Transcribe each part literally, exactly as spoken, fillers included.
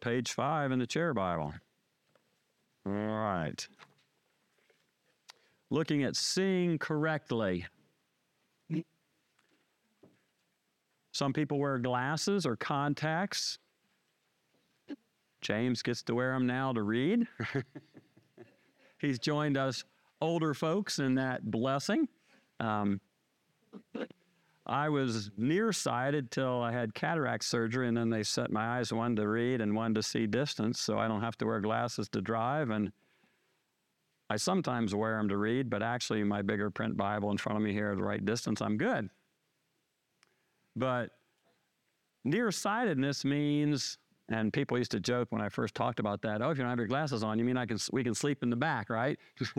page five in the Chair Bible. All right. Looking at seeing correctly. Some people wear glasses or contacts. James gets to wear them now to read. He's joined us older folks in that blessing. Um, I was nearsighted till I had cataract surgery, and then they set my eyes one to read and one to see distance, so I don't have to wear glasses to drive. And I sometimes wear them to read, but actually my bigger print Bible in front of me here at the right distance, I'm good. But nearsightedness means, and people used to joke when I first talked about that, oh, if you don't have your glasses on, you mean I can we can sleep in the back, right?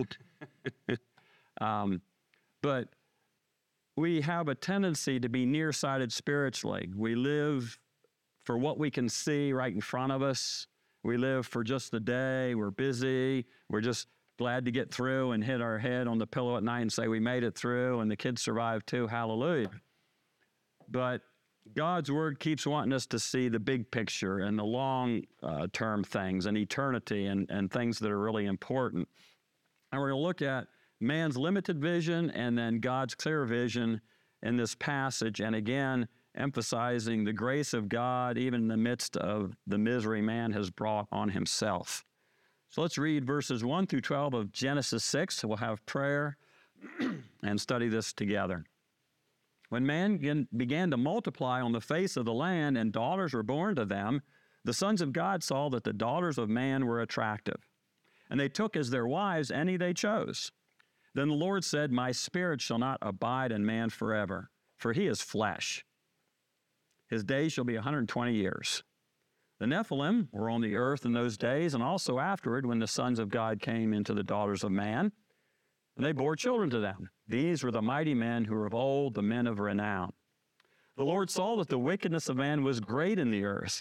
um, but we have a tendency to be nearsighted spiritually. We live for what we can see right in front of us. We live for just the day. We're busy. We're just glad to get through and hit our head on the pillow at night and say we made it through, and the kids survived too. Hallelujah. But God's Word keeps wanting us to see the big picture and the long-term uh, things and eternity and, and things that are really important. And we're going to look at man's limited vision and then God's clear vision in this passage, and again, emphasizing the grace of God even in the midst of the misery man has brought on himself. So let's read verses one through twelve of Genesis six. We'll have prayer and study this together. When man began to multiply on the face of the land and daughters were born to them, the sons of God saw that the daughters of man were attractive, and they took as their wives any they chose. Then the Lord said, my spirit shall not abide in man forever, for he is flesh. His days shall be one hundred twenty years. The Nephilim were on the earth in those days, and also afterward when the sons of God came into the daughters of man, and they bore children to them. These were the mighty men who were of old, the men of renown. The Lord saw that the wickedness of man was great in the earth.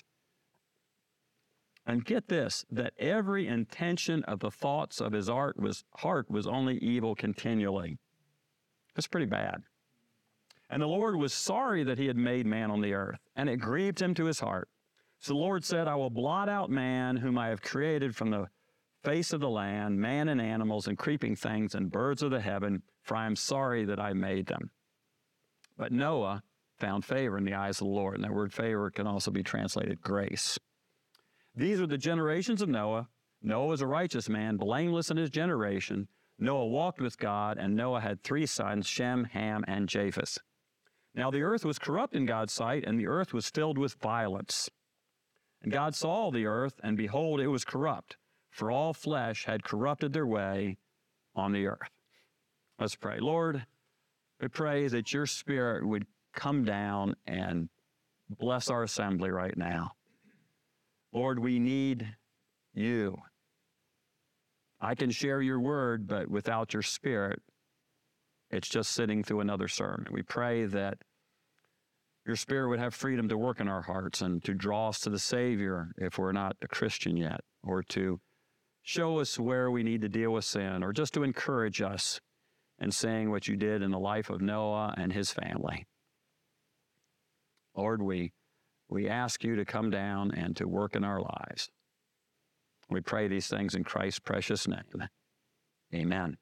And get this, that every intention of the thoughts of his heart was, heart was only evil continually. That's pretty bad. And the Lord was sorry that he had made man on the earth, and it grieved him to his heart. So the Lord said, I will blot out man whom I have created from the face of the land, man and animals and creeping things and birds of the heaven, for I am sorry that I made them. But Noah found favor in the eyes of the Lord. And that word favor can also be translated grace. These are the generations of Noah. Noah was a righteous man, blameless in his generation. Noah walked with God, and Noah had three sons, Shem, Ham, and Japheth. Now the earth was corrupt in God's sight, and the earth was filled with violence. And God saw the earth, and behold, it was corrupt, for all flesh had corrupted their way on the earth. Let's pray. Lord, we pray that your Spirit would come down and bless our assembly right now. Lord, we need you. I can share your word, but without your Spirit, it's just sitting through another sermon. We pray that your Spirit would have freedom to work in our hearts and to draw us to the Savior if we're not a Christian yet, or to show us where we need to deal with sin, or just to encourage us in saying what you did in the life of Noah and his family. Lord, we, we ask you to come down and to work in our lives. We pray these things in Christ's precious name. Amen.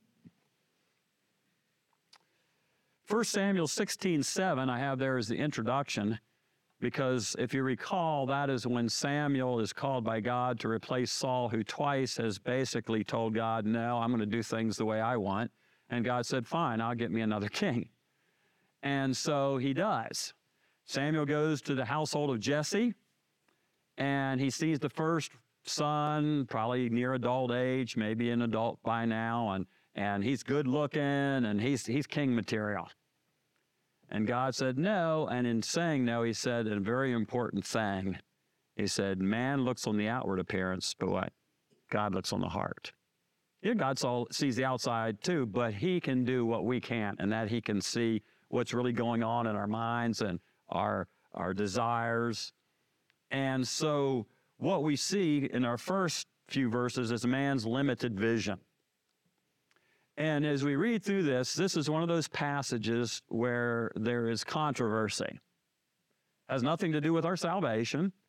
First Samuel sixteen seven, I have there as the introduction, because if you recall, that is when Samuel is called by God to replace Saul, who twice has basically told God, no, I'm going to do things the way I want. And God said, fine, I'll get me another king. And so he does. Samuel goes to the household of Jesse, and he sees the first son, probably near adult age, maybe an adult by now, and, and he's good looking, and he's, he's king material. And God said no, and in saying no, he said a very important thing. He said, man looks on the outward appearance, but what? God looks on the heart. Yeah, God saw, sees the outside too, but he can do what we can't, and that he can see what's really going on in our minds and our, our desires. And so what we see in our first few verses is man's limited vision. And as we read through this, this is one of those passages where there is controversy. It has nothing to do with our salvation.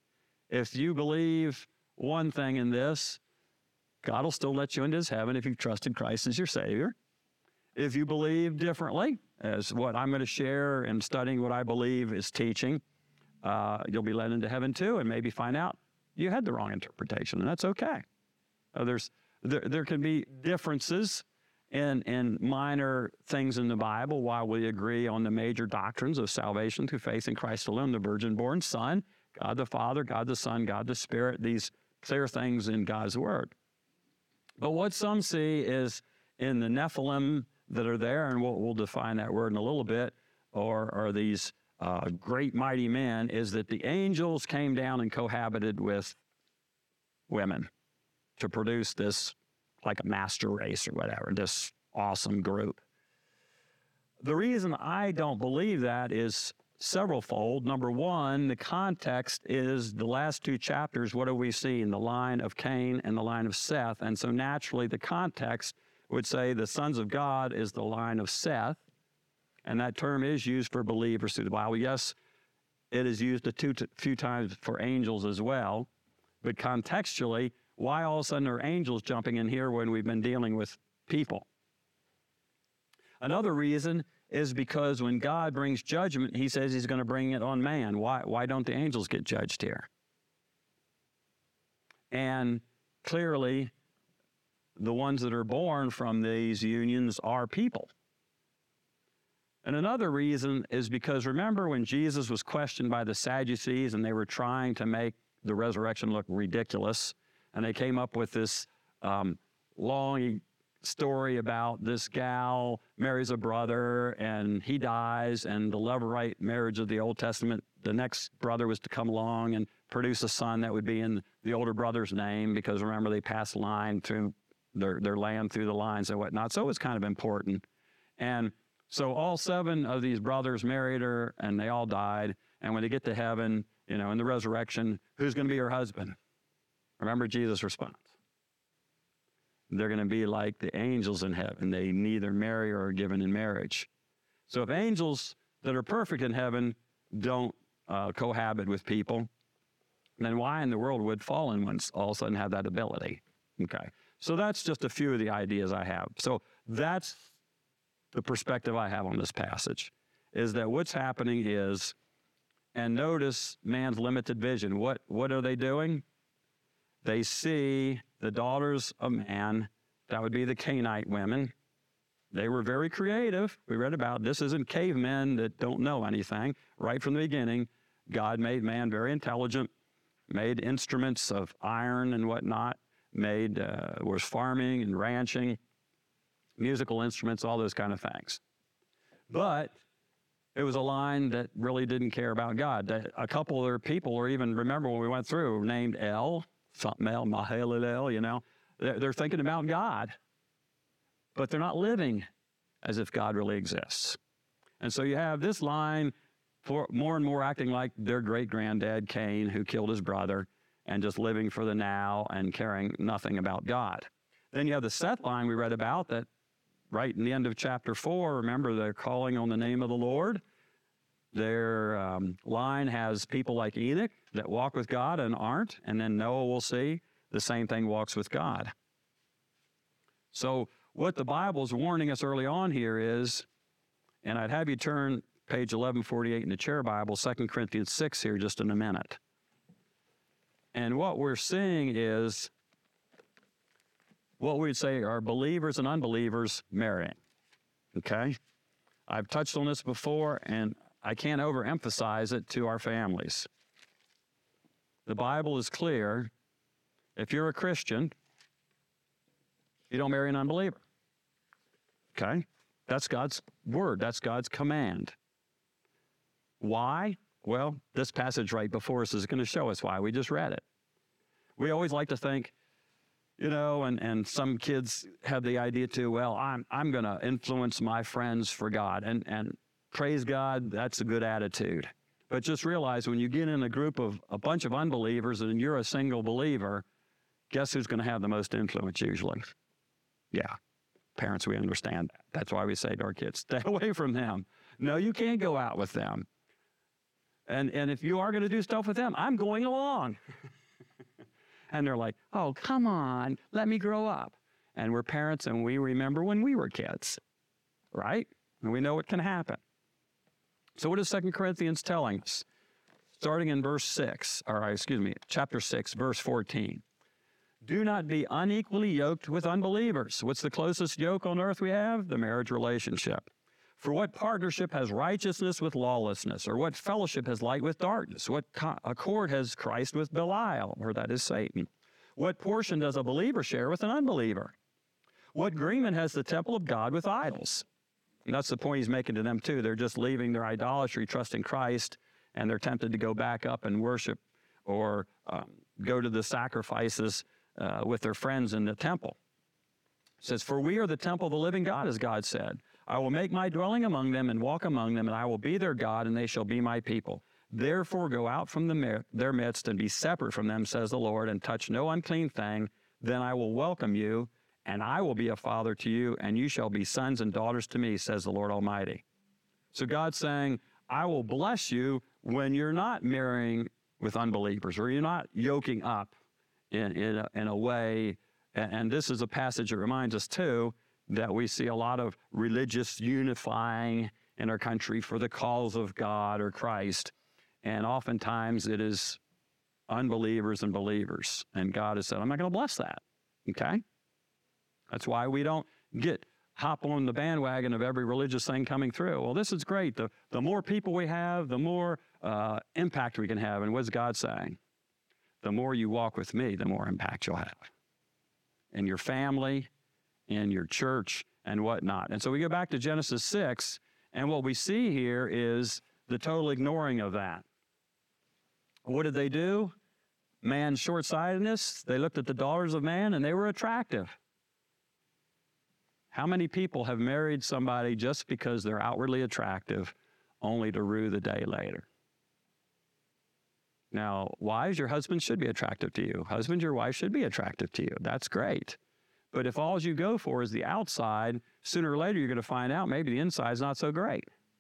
if you believe one thing in this, God will still let you into his heaven if you've trusted Christ as your Savior. If you believe differently, as what I'm going to share and studying what I believe is teaching, uh, you'll be led into heaven too, and maybe find out you had the wrong interpretation, and that's okay. Uh, there's there, there can be differences in, in minor things in the Bible while we agree on the major doctrines of salvation through faith in Christ alone, the virgin-born Son, God the Father, God the Son, God the Spirit, these clear things in God's Word. But what some see is in the Nephilim that are there, and we'll, we'll define that word in a little bit, or, or these uh, great mighty men, is that the angels came down and cohabited with women to produce this, like a master race or whatever, this awesome group. The reason I don't believe that is severalfold. Number one, the context is the last two chapters. What do we see in the line of Cain and the line of Seth? And so naturally, the context would say the sons of God is the line of Seth, and that term is used for believers through the Bible. Yes, it is used a two, few times for angels as well, but contextually, why all of a sudden are angels jumping in here when we've been dealing with people? Another reason is because when God brings judgment, he says he's going to bring it on man. Why, why don't the angels get judged here? And clearly, the ones that are born from these unions are people. And another reason is because remember when Jesus was questioned by the Sadducees and they were trying to make the resurrection look ridiculous, and they came up with this um, long story about this gal marries a brother and he dies, and the Levirate marriage of the Old Testament, the next brother was to come along and produce a son that would be in the older brother's name, because remember they passed line through their, their land through the lines and whatnot. So it was kind of important. And so all seven of these brothers married her and they all died. And when they get to heaven, you know, in the resurrection, who's going to be her husband? Remember Jesus' response. They're going to be like the angels in heaven. They neither marry or are given in marriage. So if angels that are perfect in heaven don't uh, cohabit with people, then why in the world would fallen ones all of a sudden have that ability? Okay. So that's just a few of the ideas I have. So that's the perspective I have on this passage, is that what's happening is, and notice man's limited vision. What, what are they doing? They see the daughters of man, that would be the Canaanite women. They were very creative. We read about this isn't cavemen that don't know anything. Right from the beginning, God made man very intelligent, made instruments of iron and whatnot, made, uh, was farming and ranching, musical instruments, all those kind of things. But it was a line that really didn't care about God. A couple of their people, or even remember when we went through, named El, something El, Mahalalel, you know, they're, they're thinking about God, but they're not living as if God really exists. And so you have this line for more and more acting like their great-granddad Cain, who killed his brother, and just living for the now and caring nothing about God. Then you have the Seth line we read about that right in the end of chapter four, remember they're calling on the name of the Lord. Their um, line has people like Enoch that walk with God and aren't, and then Noah will see the same thing walks with God. So what the Bible's warning us early on here is, and I'd have you turn page eleven forty-eight in the chair Bible, Second Corinthians six here just in a minute. And what we're seeing is what we'd say are believers and unbelievers marrying, okay? I've touched on this before, and I can't overemphasize it to our families. The Bible is clear. If you're a Christian, you don't marry an unbeliever, okay? That's God's word. That's God's command. Why? Well, this passage right before us is going to show us why. We just read it. We always like to think, you know, and, and some kids have the idea too, well, I'm, I'm going to influence my friends for God. And, and praise God, that's a good attitude. But just realize when you get in a group of a bunch of unbelievers and you're a single believer, guess who's going to have the most influence usually? Yeah, parents, we understand that. That's why we say to our kids, stay away from them. No, you can't go out with them. And, and if you are going to do stuff with them, I'm going along. And they're like, oh, come on, let me grow up. And we're parents, and we remember when we were kids, right? And we know what can happen. So what is Second Corinthians telling us? Starting in verse six, or excuse me, chapter six, verse fourteen. Do not be unequally yoked with unbelievers. What's the closest yoke on earth we have? The marriage relationship. For what partnership has righteousness with lawlessness? Or what fellowship has light with darkness? What co- accord has Christ with Belial, or that is Satan? What portion does a believer share with an unbeliever? What agreement has the temple of God with idols? And that's the point he's making to them too. They're just leaving their idolatry, trusting Christ, and they're tempted to go back up and worship or um, go to the sacrifices uh, with their friends in the temple. It says, for we are the temple of the living God, as God said. I will make my dwelling among them and walk among them, and I will be their God, and they shall be my people. Therefore go out from the, their midst and be separate from them, says the Lord, and touch no unclean thing. Then I will welcome you, and I will be a father to you, and you shall be sons and daughters to me, says the Lord Almighty. So God's saying, I will bless you when you're not marrying with unbelievers, or you're not yoking up in, in, a, in a way. And, and this is a passage that reminds us, too, that we see a lot of religious unifying in our country for the cause of God or Christ. And oftentimes it is unbelievers and believers. And God has said, I'm not going to bless that, okay? That's why we don't get hop on the bandwagon of every religious thing coming through. Well, this is great. The, the more people we have, the more uh, impact we can have. And what's God saying? The more you walk with me, the more impact you'll have in your family, in your church, and whatnot. And so we go back to Genesis six, and what we see here is the total ignoring of that. What did they do? Man's short-sightedness. They looked at the daughters of man, and they were attractive. How many people have married somebody just because they're outwardly attractive, only to rue the day later? Now, wives, your husband should be attractive to you. Husband, your wife should be attractive to you. That's great. But if all you go for is the outside, sooner or later you're going to find out maybe the inside's not so great.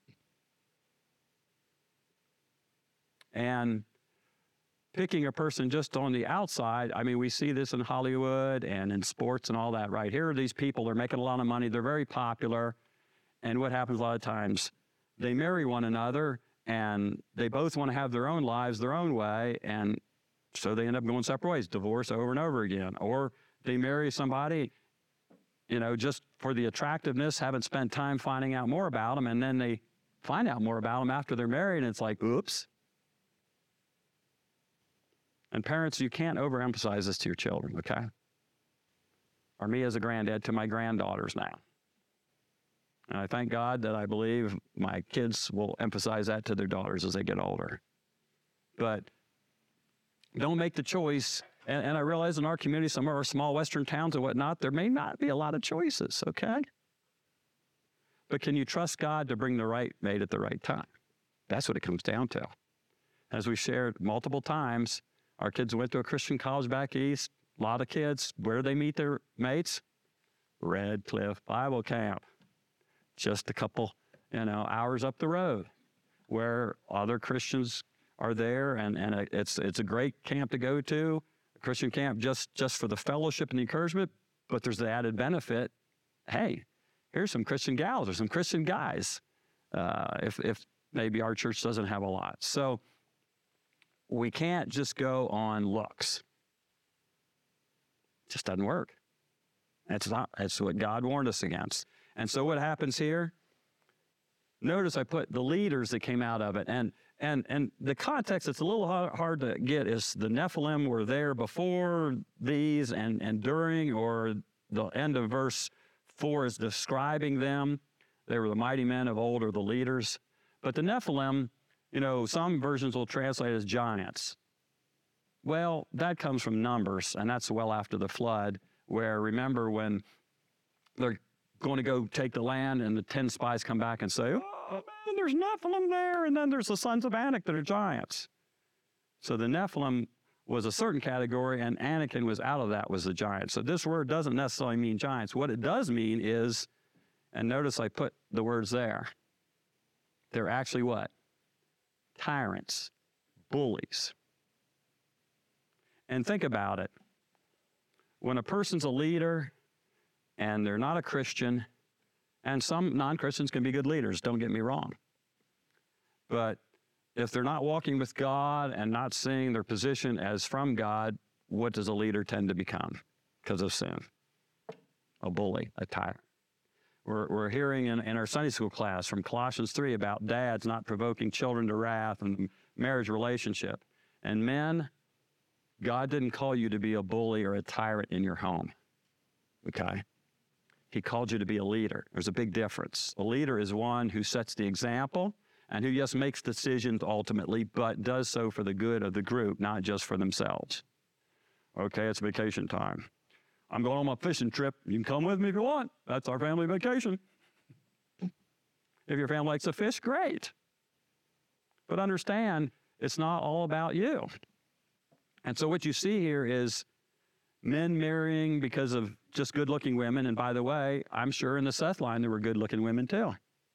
And picking a person just on the outside, I mean, we see this in Hollywood and in sports and all that, right? Here are these people, they're making a lot of money, they're very popular, and what happens a lot of times? They marry one another, and they both want to have their own lives their own way, and so they end up going separate ways, divorce over and over again. Or they marry somebody, you know, just for the attractiveness, haven't spent time finding out more about them, and then they find out more about them after they're married, and it's like, oops. And parents, you can't overemphasize this to your children, okay? Or me as a granddad to my granddaughters now. And I thank God that I believe my kids will emphasize that to their daughters as they get older. But don't make the choice. And, and I realize in our community, some of our small western towns and whatnot, there may not be a lot of choices, okay? But can you trust God to bring the right mate at the right time? That's what it comes down to. As we shared multiple times, our kids went to a Christian college back east. A lot of kids, where do they meet their mates? Red Cliff Bible Camp. Just a couple, you know, hours up the road, where other Christians are there, and, and it's it's a great camp to go to, a Christian camp just, just for the fellowship and the encouragement, but there's the added benefit. Hey, here's some Christian gals or some Christian guys, uh, if, if maybe our church doesn't have a lot. So we can't just go on looks. It just doesn't work. That's not, that's what God warned us against. And so what happens here? Notice I put the leaders that came out of it. And and and the context that's a little hard, hard to get is the Nephilim were there before these and, and during, or the end of verse four is describing them. They were the mighty men of old, or the leaders. But the Nephilim, you know, some versions will translate as giants. Well, that comes from Numbers, and that's well after the flood, where remember when they're going to go take the land and the ten spies come back and say, oh, man, there's Nephilim there, and then there's the sons of Anak that are giants. So the Nephilim was a certain category, and Anakin was out of that, was the giant. So this word doesn't necessarily mean giants. What it does mean is, and notice I put the words there, they're actually what? tyrants, bullies. And think about it. When a person's a leader and they're not a Christian, and some non-Christians can be good leaders, don't get me wrong. But if they're not walking with God and not seeing their position as from God, what does a leader tend to become because of sin? A bully, a tyrant. We're, we're hearing in, in our Sunday school class from Colossians three about dads not provoking children to wrath and marriage relationship. And men, God didn't call you to be a bully or a tyrant in your home, okay? He called you to be a leader. There's a big difference. A leader is one who sets the example and who, yes, makes decisions ultimately, but does so for the good of the group, not just for themselves. Okay, it's vacation time. I'm going on my fishing trip. You can come with me if you want. That's our family vacation. If your family likes to fish, great. But understand, it's not all about you. And so what you see here is men marrying because of just good-looking women. And by the way, I'm sure in the Seth line there were good-looking women too.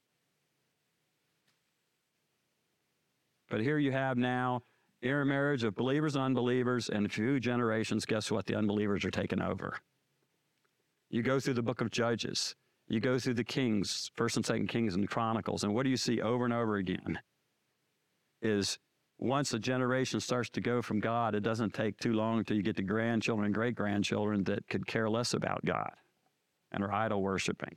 But here you have now intermarriage of believers and unbelievers, and a few generations, guess what? The unbelievers are taking over. You go through the book of Judges. You go through the Kings, First and Second Kings and Chronicles, and what do you see over and over again? Is once a generation starts to go from God, it doesn't take too long until you get to grandchildren and great-grandchildren that could care less about God and are idol worshiping.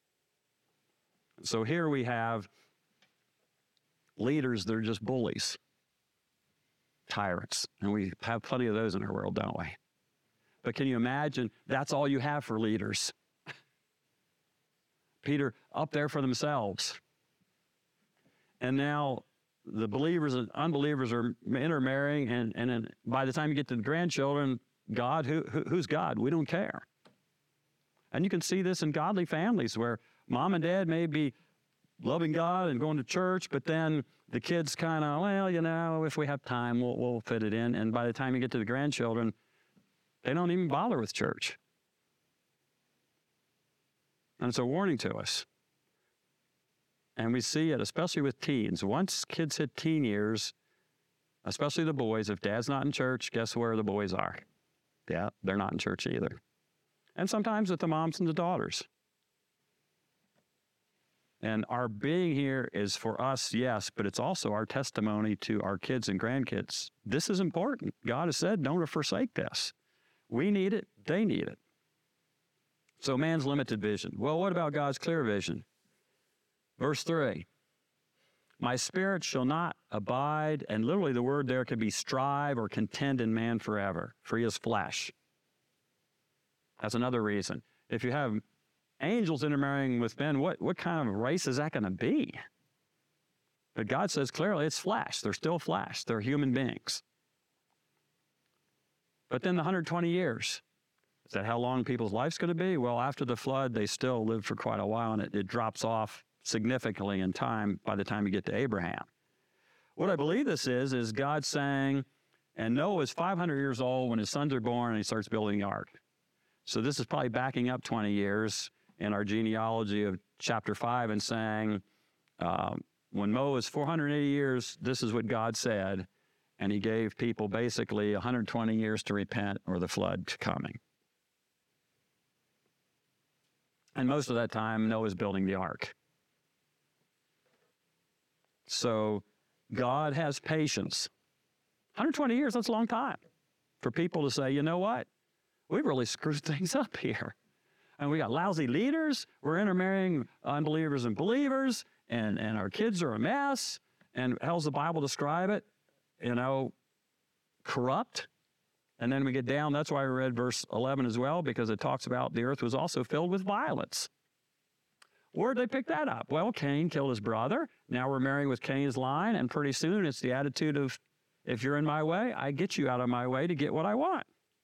So here we have leaders that are just bullies, tyrants, and we have plenty of those in our world, don't we? But can you imagine that's all you have for leaders? Peter, up there for themselves. And now the believers and unbelievers are intermarrying, and, and then by the time you get to the grandchildren, God, who, who who's God? We don't care. And you can see this in godly families where mom and dad may be loving God and going to church, but then the kids kind of, well, you know, if we have time, we'll, we'll fit it in. And by the time you get to the grandchildren, they don't even bother with church. And it's a warning to us. And we see it, especially with teens. Once kids hit teen years, especially the boys, if dad's not in church, guess where the boys are? Yeah, they're not in church either. And sometimes with the moms and the daughters. And our being here is for us, yes, but it's also our testimony to our kids and grandkids. This is important. God has said, don't forsake this. We need it. They need it. So man's limited vision. Well, what about God's clear vision? Verse three, my spirit shall not abide, and literally the word there could be strive or contend in man forever, for he is flesh. That's another reason. If you have angels intermarrying with men, what, what kind of race is that going to be? But God says clearly it's flesh. They're still flesh. They're human beings. But then the one hundred twenty years, is that how long people's life's going to be? Well, after the flood, they still live for quite a while, and it, it drops off significantly in time by the time you get to Abraham. What I believe this is, is God saying, and Noah is five hundred years old when his sons are born and he starts building the ark. So this is probably backing up twenty years in our genealogy of chapter five and saying, um, when Noah was four hundred eighty years, this is what God said, and he gave people basically one hundred twenty years to repent or the flood coming. And most of that time, Noah's building the ark. So God has patience. one hundred twenty years, that's a long time for people to say, you know what? We really screwed things up here. And we got lousy leaders. We're intermarrying unbelievers and believers, and, and our kids are a mess. And how's the Bible describe it? You know, corrupt. And then we get down, that's why we read verse eleven as well, because it talks about the earth was also filled with violence. Where'd they pick that up? Well, Cain killed his brother. Now we're marrying with Cain's line, and pretty soon it's the attitude of, if you're in my way, I get you out of my way to get what I want.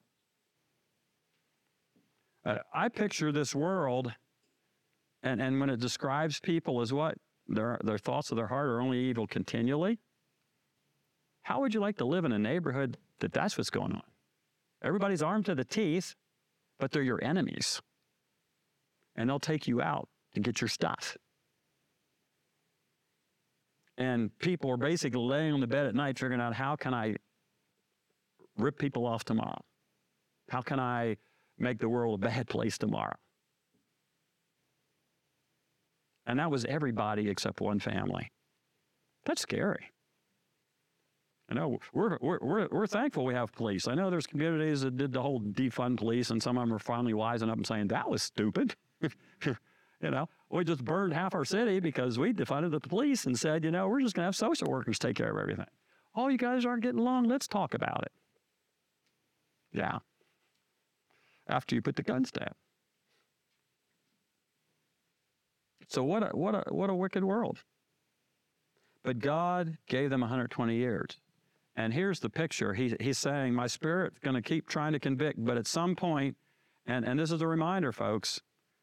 Uh, I picture this world, and, and when it describes people as what? Their, their thoughts of their heart are only evil continually. How would you like to live in a neighborhood that that's what's going on? Everybody's armed to the teeth, but they're your enemies. And they'll take you out to get your stuff. And people are basically laying on the bed at night figuring out, how can I rip people off tomorrow? How can I make the world a bad place tomorrow? And that was everybody except one family. That's scary. I know we're, we're, we're, we're thankful we have police. I know there's communities that did the whole defund police, and some of them are finally wising up and saying, that was stupid. You know, we just burned half our city because we defunded the police and said, you know, we're just going to have social workers take care of everything. Oh, you guys aren't getting along. Let's talk about it. Yeah. After you put the guns down. So what a, what a, what a wicked world. But God gave them one hundred twenty years. And here's the picture. He, he's saying, my Spirit's going to keep trying to convict, but at some point, and, and this is a reminder, folks,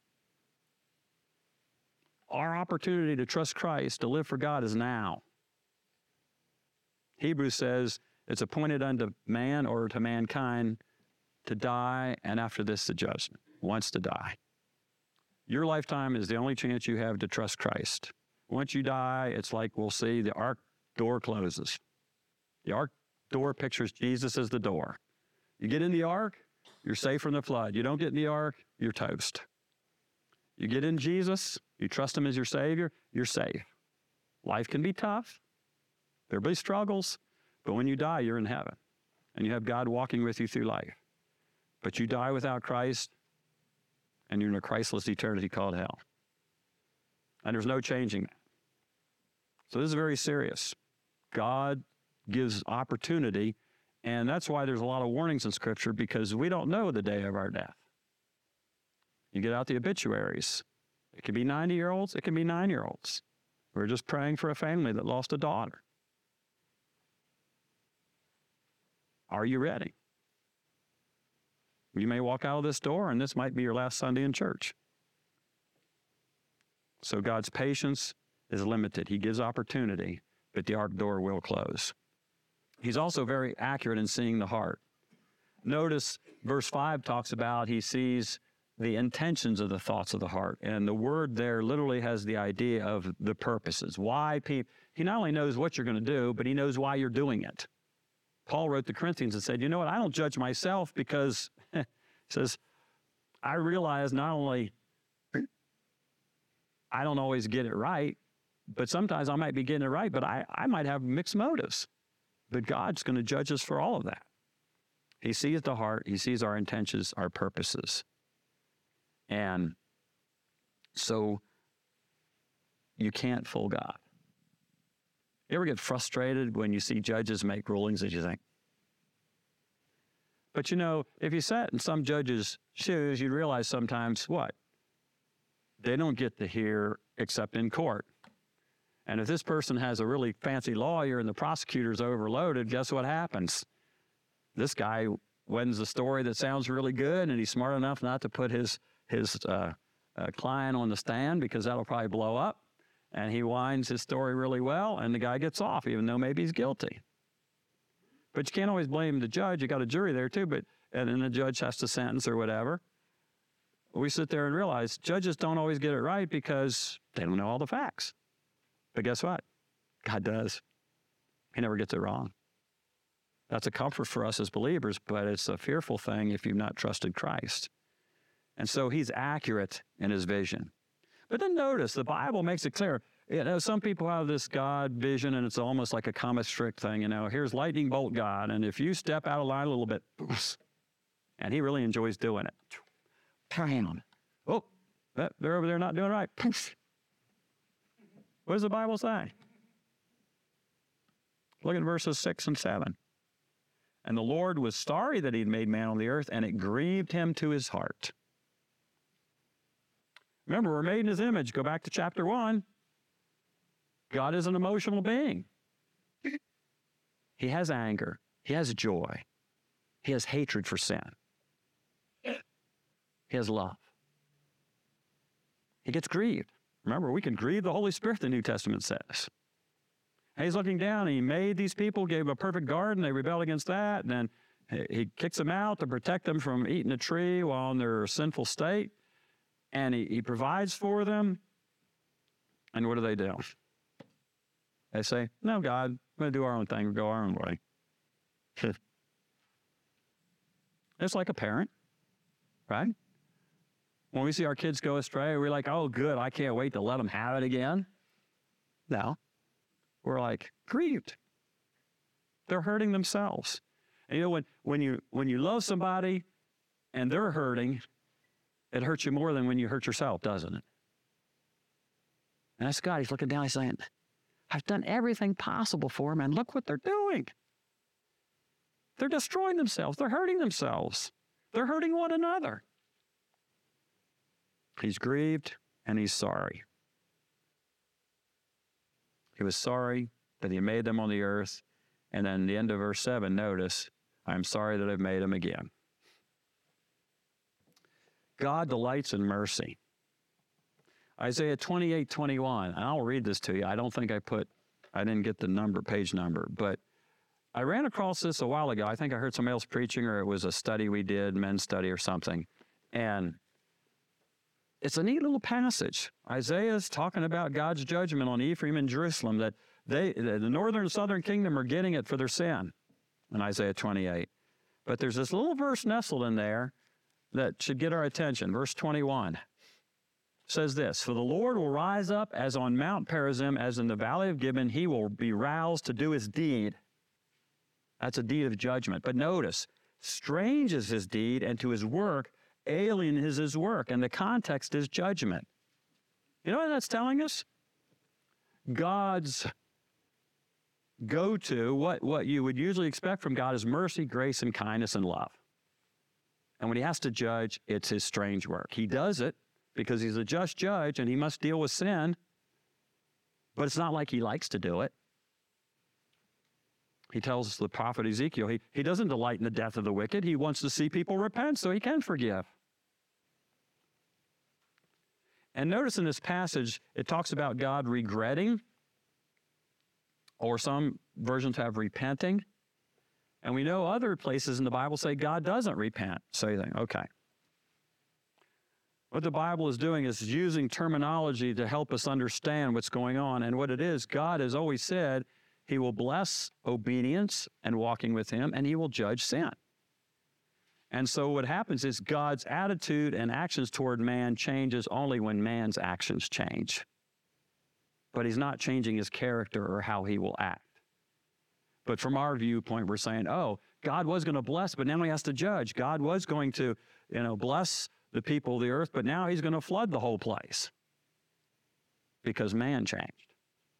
our opportunity to trust Christ, to live for God, is now. Hebrews says it's appointed unto man or to mankind to die, and after this, the judgment. Once to die. Your lifetime is the only chance you have to trust Christ. Once you die, it's like we'll see the ark door closes. The ark door pictures Jesus as the door. You get in the ark, you're safe from the flood. You don't get in the ark, you're toast. You get in Jesus, you trust him as your Savior, you're safe. Life can be tough. There'll be struggles, but when you die, you're in heaven. And you have God walking with you through life. But you die without Christ, and you're in a Christless eternity called hell. And there's no changing that. So this is very serious. God gives opportunity, and that's why there's a lot of warnings in Scripture, because we don't know the day of our death. You get out the obituaries. It can be ninety-year-olds, it can be nine-year-olds. We're just praying for a family that lost a daughter. Are you ready? You may walk out of this door, and this might be your last Sunday in church. So God's patience is limited. He gives opportunity, but the ark door will close. He's also very accurate in seeing the heart. Notice verse five talks about he sees the intentions of the thoughts of the heart. And the word there literally has the idea of the purposes. Why people, he not only knows what you're going to do, but he knows why you're doing it. Paul wrote to Corinthians and said, you know what, I don't judge myself because, he says, I realize not only I don't always get it right, but sometimes I might be getting it right, but I, I might have mixed motives. But God's going to judge us for all of that. He sees the heart. He sees our intentions, our purposes. And so you can't fool God. You ever get frustrated when you see judges make rulings that you think? But you know, if you sat in some judge's shoes, you'd realize sometimes what? They don't get to hear except in court. And if this person has a really fancy lawyer and the prosecutor's overloaded, guess what happens? This guy wins a story that sounds really good, and he's smart enough not to put his, his uh, uh, client on the stand because that'll probably blow up. And he winds his story really well, and the guy gets off, even though maybe he's guilty. But you can't always blame the judge. You got a jury there too, but and then the judge has to sentence or whatever. We sit there and realize judges don't always get it right because they don't know all the facts. But guess what? God does. He never gets it wrong. That's a comfort for us as believers, but it's a fearful thing if you've not trusted Christ. And so he's accurate in his vision. But then notice, the Bible makes it clear. You know, some people have this God vision, and it's almost like a comic strip thing. You know, here's lightning bolt God, and if you step out of line a little bit, and he really enjoys doing it. Bam. Oh, they're over there not doing right. What does the Bible say? Look at verses six and seven. And the Lord was sorry that he'd made man on the earth, and it grieved him to his heart. Remember, we're made in his image. Go back to chapter one. God is an emotional being. He has anger. He has joy. He has hatred for sin. He has love. He gets grieved. Remember, we can grieve the Holy Spirit, the New Testament says. And he's looking down, and he made these people, gave them a perfect garden. They rebelled against that. And then he kicks them out to protect them from eating a tree while in their sinful state. And he, he provides for them. And what do they do? They say, no, God, we're going to do our own thing, we'll go our own way. It's like a parent, right? When we see our kids go astray, we're like, oh, good, I can't wait to let them have it again. No, we're like, grieved. They're hurting themselves. And you know, when, when, you, when you love somebody and they're hurting, it hurts you more than when you hurt yourself, doesn't it? And that's God. He's looking down, he's saying, I've done everything possible for them, and look what they're doing. They're destroying themselves. They're hurting themselves. They're hurting one another. He's grieved and he's sorry. He was sorry that he made them on the earth. And then the end of verse seven, notice, I'm sorry that I've made them again. God delights in mercy. Isaiah twenty-eight twenty-one, and I'll read this to you. I don't think I put, I didn't get the number, page number, but I ran across this a while ago. I think I heard somebody else preaching, or it was a study we did, men's study or something. And it's a neat little passage. Isaiah's talking about God's judgment on Ephraim and Jerusalem, that they, the northern and southern kingdom are getting it for their sin in Isaiah twenty-eight. But there's this little verse nestled in there that should get our attention. Verse twenty-one says this, for the Lord will rise up as on Mount Perazim, as in the valley of Gibeon. He will be roused to do his deed. That's a deed of judgment. But notice, strange is his deed, and to his work, alien is his work. And the context is judgment. You know what that's telling us? God's go-to, what, what you would usually expect from God, is mercy, grace, and kindness and love. And when he has to judge, it's his strange work. He does it because he's a just judge and he must deal with sin, but it's not like he likes to do it. He tells the prophet Ezekiel, he, he doesn't delight in the death of the wicked. He wants to see people repent so he can forgive. And notice in this passage, it talks about God regretting, or some versions have repenting. And we know other places in the Bible say God doesn't repent. So you think, okay. What the Bible is doing is using terminology to help us understand what's going on. And what it is, God has always said he will bless obedience and walking with him, and he will judge sin. And so what happens is God's attitude and actions toward man changes only when man's actions change. But he's not changing his character or how he will act. But from our viewpoint, we're saying, oh, God was going to bless, but now he has to judge. God was going to, you know, bless the people of the earth, but now he's going to flood the whole place because man changed.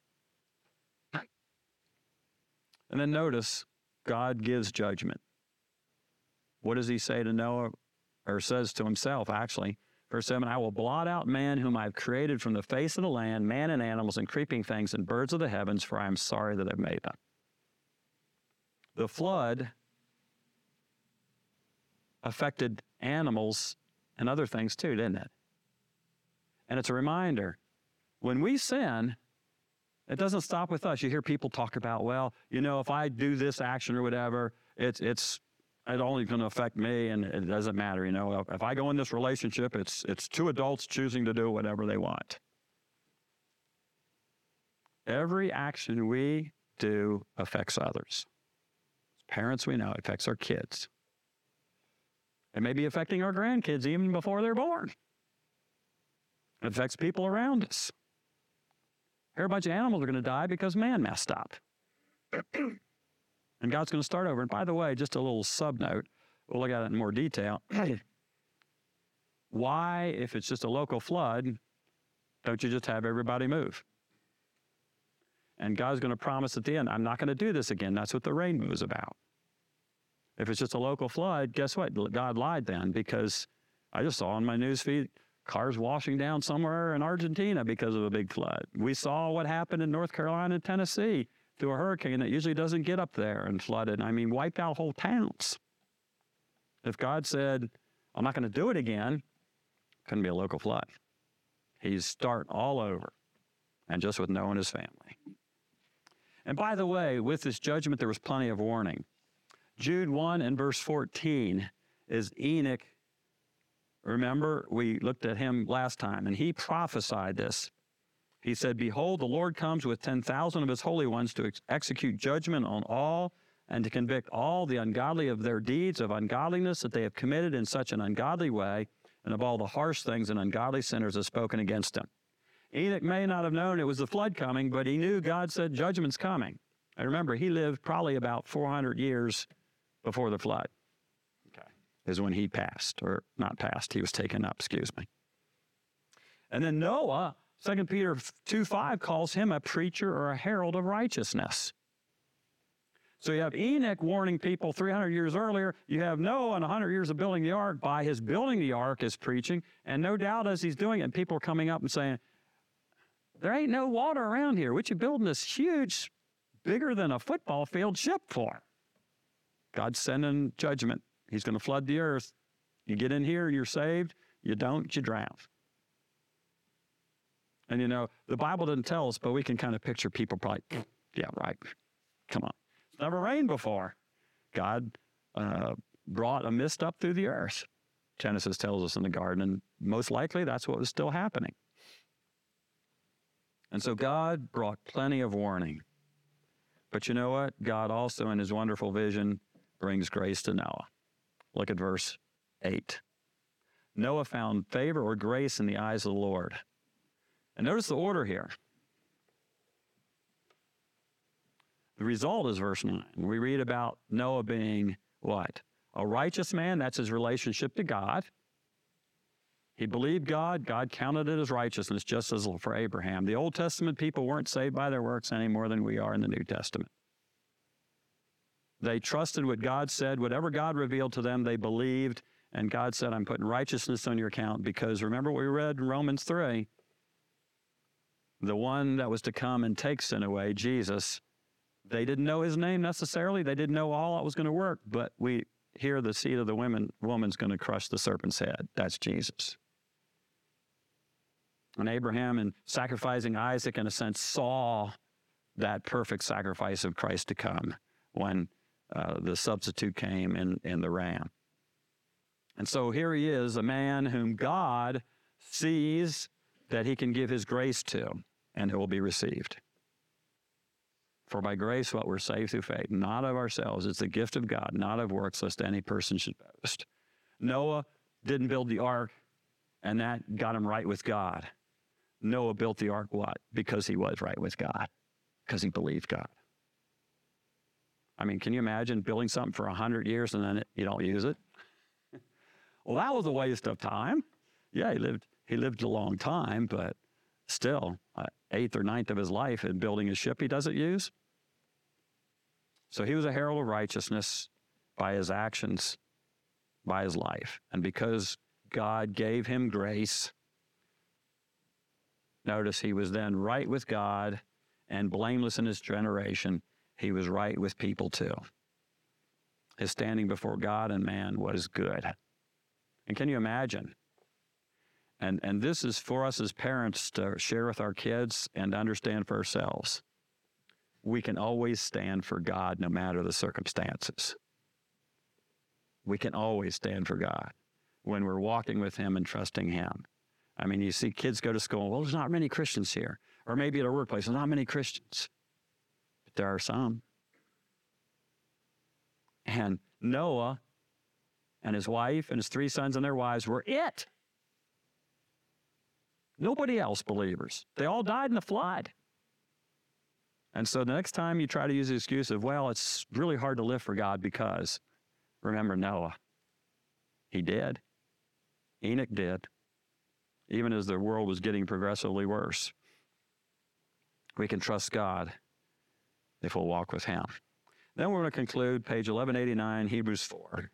And then notice, God gives judgment. What does he say to Noah, or says to himself, actually? Verse seven, I will blot out man whom I've created from the face of the land, man and animals and creeping things and birds of the heavens, for I am sorry that I've made them. The flood affected animals and other things too, didn't it? And it's a reminder, when we sin, it doesn't stop with us. You hear people talk about, well, you know, if I do this action or whatever, it's it's it's only going to affect me, and it doesn't matter. You know, if I go in this relationship, it's it's two adults choosing to do whatever they want. Every action we do affects others. As parents, we know it affects our kids. It may be affecting our grandkids even before they're born. It affects people around us. Here, a bunch of animals are going to die because man messed up. And God's going to start over. And by the way, just a little sub note, we'll look at it in more detail. Why, if it's just a local flood, don't you just have everybody move? And God's going to promise at the end, I'm not going to do this again. That's what the rainbow is about. If it's just a local flood, guess what? God lied then, because I just saw on my news feed cars washing down somewhere in Argentina because of a big flood. We saw what happened in North Carolina and Tennessee through a hurricane that usually doesn't get up there and flooded. I mean, wiped out whole towns. If God said, I'm not going to do it again, it couldn't be a local flood. He's starting all over, and just with Noah and his family. And by the way, with this judgment, there was plenty of warning. Jude one and verse fourteen is Enoch. Remember, we looked at him last time, and he prophesied this. He said, behold, the Lord comes with ten thousand of his holy ones to ex- execute judgment on all and to convict all the ungodly of their deeds of ungodliness that they have committed in such an ungodly way, and of all the harsh things and ungodly sinners have spoken against him. Enoch may not have known it was the flood coming, but he knew God said judgment's coming. And remember, he lived probably about four hundred years before the flood. Okay. Is when he passed, or not passed, he was taken up, excuse me. And then Noah, Second Peter two five calls him a preacher or a herald of righteousness. So you have Enoch warning people three hundred years earlier. You have Noah in one hundred years of building the ark. By his building the ark is preaching. And no doubt as he's doing it, people are coming up and saying, there ain't no water around here. What you building this huge, bigger than a football field ship for? God's sending judgment. He's going to flood the earth. You get in here, you're saved. You don't, you drown. And you know, the Bible doesn't tell us, but we can kind of picture people probably, yeah, right. Come on. It's never rained before. God uh, brought a mist up through the earth. Genesis tells us in the garden, and most likely that's what was still happening. And so God brought plenty of warning. But you know what? God also, in his wonderful vision, brings grace to Noah. Look at verse eight. Noah found favor or grace in the eyes of the Lord. And notice the order here. The result is verse nine. We read about Noah being what? A righteous man. That's his relationship to God. He believed God. God counted it as righteousness, just as for Abraham. The Old Testament people weren't saved by their works any more than we are in the New Testament. They trusted what God said. Whatever God revealed to them, they believed. And God said, I'm putting righteousness on your account because remember what we read in Romans three. The one that was to come and take sin away, Jesus, they didn't know his name necessarily. They didn't know all that was going to work. But we hear the seed of the woman, woman's going to crush the serpent's head. That's Jesus. And Abraham, in sacrificing Isaac, in a sense, saw that perfect sacrifice of Christ to come when uh, the substitute came in, in the ram. And so here he is, a man whom God sees that he can give his grace to, and who will be received. For by grace what we're saved through faith, not of ourselves. It's the gift of God, not of works, lest any person should boast. Noah didn't build the ark, and that got him right with God. Noah built the ark, what? Because he was right with God, because he believed God. I mean, can you imagine building something for one hundred years and then it, you don't use it? Well, that was a waste of time. Yeah, he lived he lived a long time, but still, uh, eighth or ninth of his life in building a ship he doesn't use. So he was a herald of righteousness by his actions, by his life. And because God gave him grace, notice he was then right with God and blameless in his generation. He was right with people too. His standing before God and man was good. And can you imagine? And, and this is for us as parents to share with our kids and understand for ourselves. We can always stand for God no matter the circumstances. We can always stand for God when we're walking with him and trusting him. I mean, you see kids go to school, well, there's not many Christians here. Or maybe at a workplace, there's not many Christians. But there are some. And Noah and his wife and his three sons and their wives were it. Nobody else believers. They all died in the flood. And so the next time you try to use the excuse of, well, it's really hard to live for God because, remember Noah. He did. Enoch did. Even as the world was getting progressively worse. We can trust God if we'll walk with him. Then we're going to conclude page eleven eighty-nine, Hebrews four.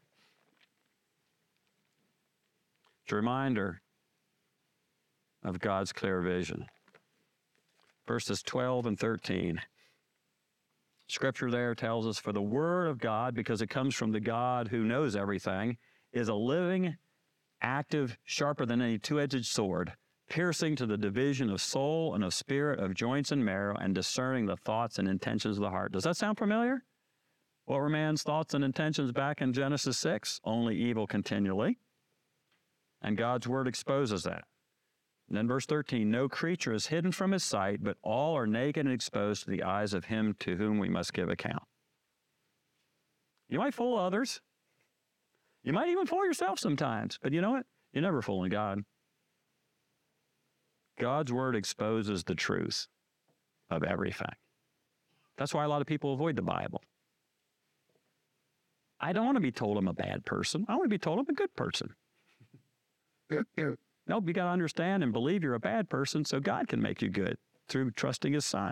It's a reminder of God's clear vision. Verses twelve and thirteen. Scripture there tells us, for the word of God, because it comes from the God who knows everything, is a living, active, sharper than any two-edged sword, piercing to the division of soul and of spirit, of joints and marrow, and discerning the thoughts and intentions of the heart. Does that sound familiar? What were man's thoughts and intentions back in Genesis six? Only evil continually. And God's word exposes that. And then verse thirteen, no creature is hidden from his sight, but all are naked and exposed to the eyes of him to whom we must give account. You might fool others. You might even fool yourself sometimes, but you know what? You're never fooling God. God's word exposes the truth of everything. That's why a lot of people avoid the Bible. I don't want to be told I'm a bad person. I want to be told I'm a good person. Nope, you got to understand and believe you're a bad person so God can make you good through trusting his son.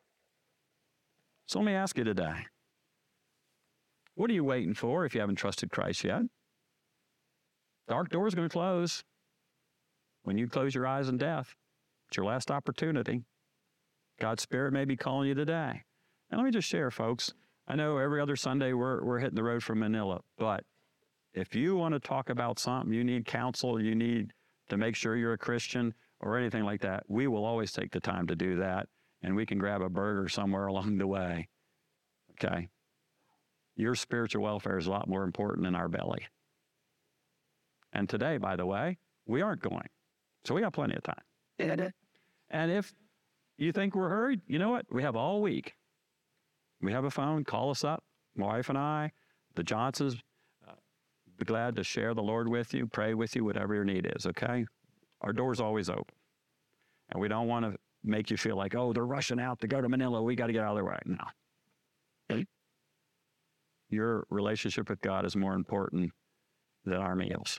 So let me ask you today, what are you waiting for if you haven't trusted Christ yet? Dark door is going to close. When you close your eyes in death, it's your last opportunity. God's Spirit may be calling you today. And let me just share, folks, I know every other Sunday we're, we're hitting the road from Manila, but if you want to talk about something, you need counsel, you need to make sure you're a Christian or anything like that, we will always take the time to do that, and we can grab a burger somewhere along the way, okay? Your spiritual welfare is a lot more important than our belly. And today, by the way, we aren't going, so we got plenty of time. And if you think we're hurried, you know what? We have all week. We have a phone, call us up, my wife and I, the Johnsons, be glad to share the Lord with you, pray with you, whatever your need is, okay? Our door's always open. And we don't want to make you feel like, oh, they're rushing out to go to Manila. We got to get out of their way. No. Okay? Your relationship with God is more important than our meals.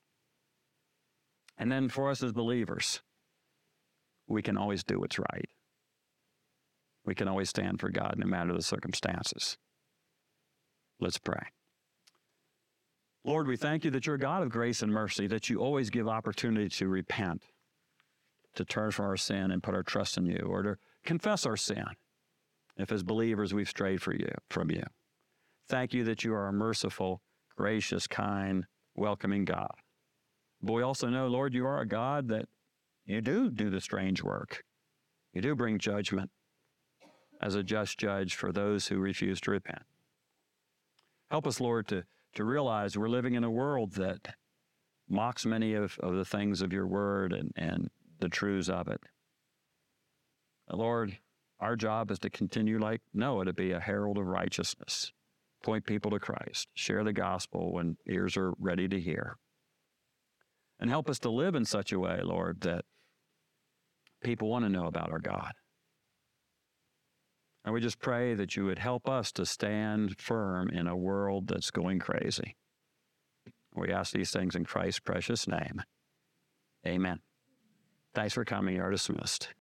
And then for us as believers, we can always do what's right. We can always stand for God no matter the circumstances. Let's pray. Lord, we thank you that you're a God of grace and mercy, that you always give opportunity to repent, to turn from our sin and put our trust in you, or to confess our sin if as believers we've strayed for you, from you. Thank you that you are a merciful, gracious, kind, welcoming God. But we also know, Lord, you are a God that you do do the strange work. You do bring judgment as a just judge for those who refuse to repent. Help us, Lord, to to realize we're living in a world that mocks many of, of the things of your word and, and the truths of it. Lord, our job is to continue like Noah, to be a herald of righteousness, point people to Christ, share the gospel when ears are ready to hear. And help us to live in such a way, Lord, that people want to know about our God. And we just pray that you would help us to stand firm in a world that's going crazy. We ask these things in Christ's precious name. Amen. Thanks for coming. You are dismissed.